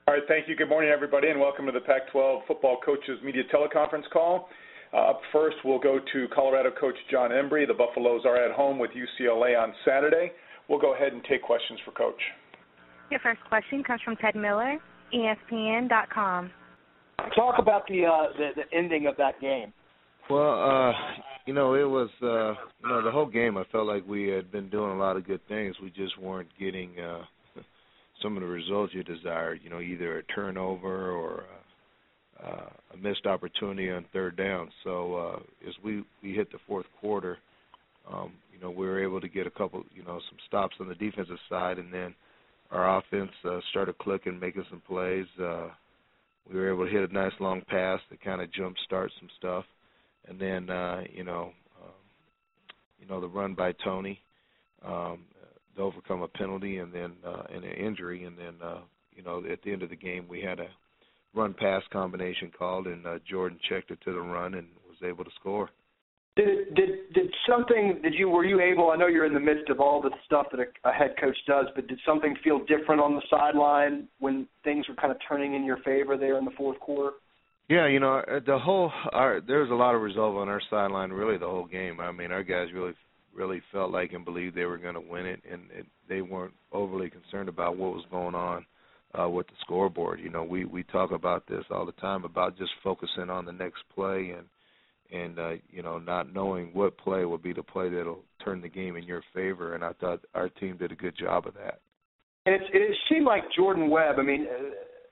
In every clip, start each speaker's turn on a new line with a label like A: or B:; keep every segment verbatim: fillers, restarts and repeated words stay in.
A: All right, thank you. Good morning, everybody, and welcome to the Pac twelve Football Coaches Media Teleconference call. Uh, up first, we'll go to Colorado coach John Embry. The Buffaloes are at home with U C L A on Saturday. We'll go ahead and take questions for Coach.
B: Your first question comes from Ted Miller, E S P N dot com.
C: Talk about the, uh, the the ending of that game.
D: Well, uh, you know, it was, uh, you know, the whole game I felt like we had been doing a lot of good things. We just weren't getting uh, some of the results you desired, you know, either a turnover or uh, uh, a missed opportunity on third down. So uh, as we, we hit the fourth quarter, um, you know, we were able to get a couple, you know, some stops on the defensive side, and then our offense uh, started clicking, making some plays. Uh, we were able to hit a nice long pass to kind of jumpstart some stuff. And then, uh, you know, um, you know, the run by Tony um, to overcome a penalty and then uh, and an injury. And then, uh, you know, at the end of the game, we had a run-pass combination called, and uh, Jordan checked it to the run and was able to score.
C: Did did did something? Did you were you able? I know you're in the midst of all the stuff that a, a head coach does, but did something feel different on the sideline when things were kind of turning in your favor there in the fourth quarter?
D: Yeah, you know, the whole our, there was a lot of resolve on our sideline really the whole game. I mean, our guys really really felt like and believed they were going to win it, and it, they weren't overly concerned about what was going on uh, with the scoreboard. You know, we, we talk about this all the time about just focusing on the next play and, and uh, you know, not knowing what play will be the play that will turn the game in your favor, and I thought our team did a good job of that.
C: And it's, it seemed like Jordan Webb, I mean, uh,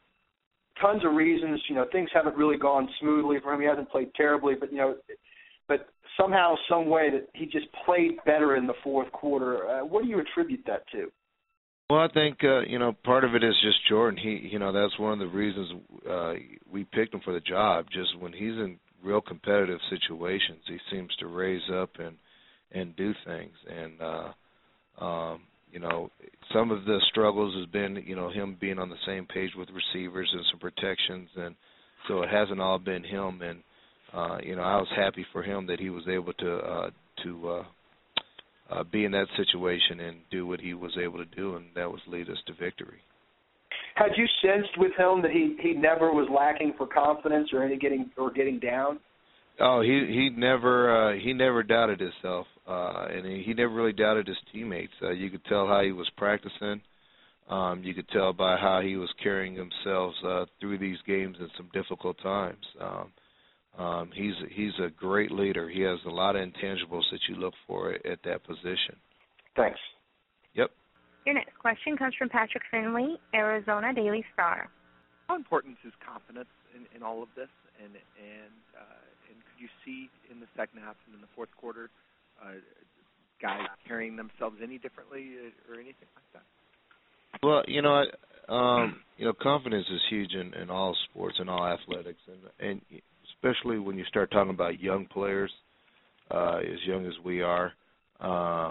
C: tons of reasons, you know, things haven't really gone smoothly for him. He hasn't played terribly, but, you know, but somehow, some way that he just played better in the fourth quarter. Uh, what do you attribute that to?
D: Well, I think, uh, you know, part of it is just Jordan. He, you know, that's one of the reasons uh, we picked him for the job. Just when he's in real competitive situations, he seems to raise up and, and do things. And, uh, um, you know, some of the struggles has been, you know, him being on the same page with receivers and some protections. And so it hasn't all been him. And, uh, you know, I was happy for him that he was able to, uh, to, uh, Uh, be in that situation and do what he was able to do, and that was lead us to victory.
C: Had you sensed with him that he, he never was lacking for confidence or any getting or getting down?
D: Oh, he he never uh, he never doubted himself, uh, and he, he never really doubted his teammates. Uh, you could tell how he was practicing. Um, you could tell by how he was carrying himself uh, through these games in some difficult times. Um, Um, he's he's a great leader. He has a lot of intangibles that you look for at that position.
C: Thanks.
D: Yep.
B: Your next question comes from Patrick Finley, Arizona Daily Star.
E: How important is confidence in, in all of this? And and uh, and could you see in the second half and in the fourth quarter uh, guys carrying themselves any differently or anything like that?
D: Well, you know, um, you know, confidence is huge in, in all sports and all athletics, and and. especially when you start talking about young players, uh, as young as we are, uh,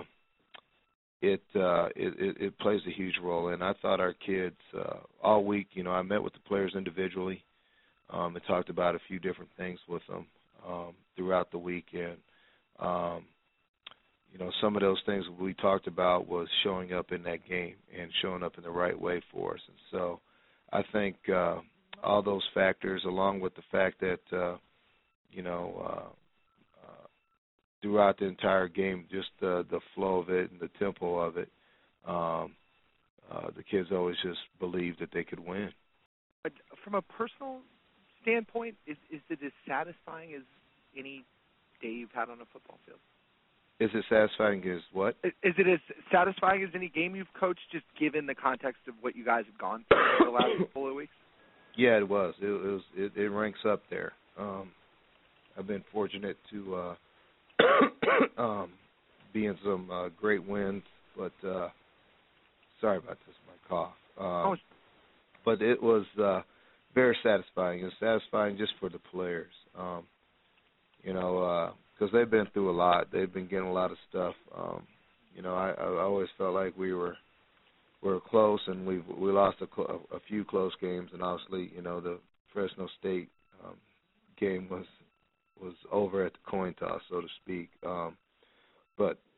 D: it, uh, it, it it plays a huge role. And I thought our kids uh, all week, you know, I met with the players individually um, and talked about a few different things with them um, throughout the weekend. Um, you know, some of those things we talked about was showing up in that game and showing up in the right way for us. And so I think uh, – all those factors, along with the fact that, uh, you know, uh, uh, throughout the entire game, just the, the flow of it and the tempo of it, um, uh, the kids always just believed that they could win.
E: But from a personal standpoint, is, is it as satisfying as any day you've had on a football field?
D: Is it satisfying as what?
E: Is it as satisfying as any game you've coached, just given the context of what you guys have gone through for the last couple of weeks?
D: Yeah, it was. It, it was. It, it ranks up there. Um, I've been fortunate to uh, um, be in some uh, great wins, but uh, sorry about this, my cough. Um,
E: oh.
D: But it was uh, very satisfying. It's satisfying just for the players, um, you know, because uh, they've been through a lot. They've been getting a lot of stuff. Um, you know, I, I always felt like we were. We were close, and we we lost a, cl- a few close games, and obviously, you know, the Fresno State um, game was was over at the coin toss, so to speak. Um, but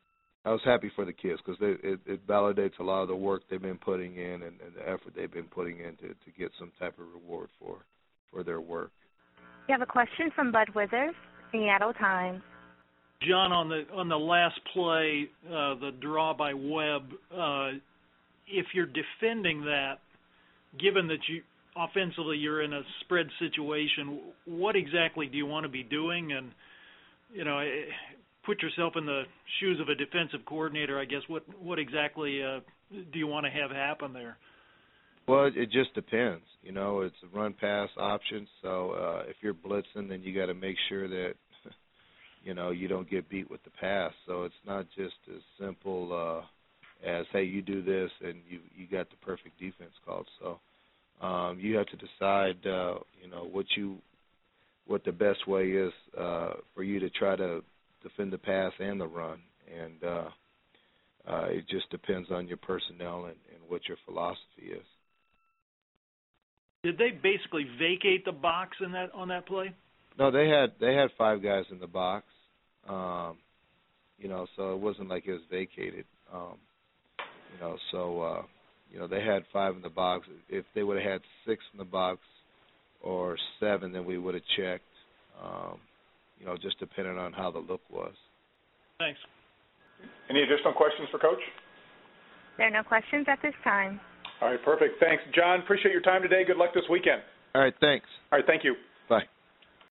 D: I was happy for the kids because it, it validates a lot of the work they've been putting in and, and the effort they've been putting in to, to get some type of reward for, for their work.
B: You have a question from Bud Withers, Seattle Times.
F: John, on the on the last play, uh, the draw by Webb, uh, if you're defending that, given that you offensively you're in a spread situation, what exactly do you want to be doing? And, you know, put yourself in the shoes of a defensive coordinator, I guess. What what exactly uh, do you want to have happen there?
D: Well, it just depends. You know, it's a run-pass option, so uh, if you're blitzing, then you got to make sure that, you know, you don't get beat with the pass. So it's not just as simple uh, as, hey, you do this and you you got the perfect defense called. So um, you have to decide, uh, you know, what you what the best way is uh, for you to try to defend the pass and the run, and uh, uh, it just depends on your personnel and, and what your philosophy is.
F: Did they basically vacate the box in that on that play?
D: No, they had they had five guys in the box, um, you know, so it wasn't like it was vacated, um, you know. So uh, you know they had five in the box. If they would have had six in the box or seven, then we would have checked. Um, you know, just depending on how the look was.
F: Thanks.
A: Any additional questions for Coach?
B: There are no questions at this time.
A: All right, perfect. Thanks, John. Appreciate your time today. Good luck this weekend.
D: All right, thanks.
A: All right, thank you.
D: Bye.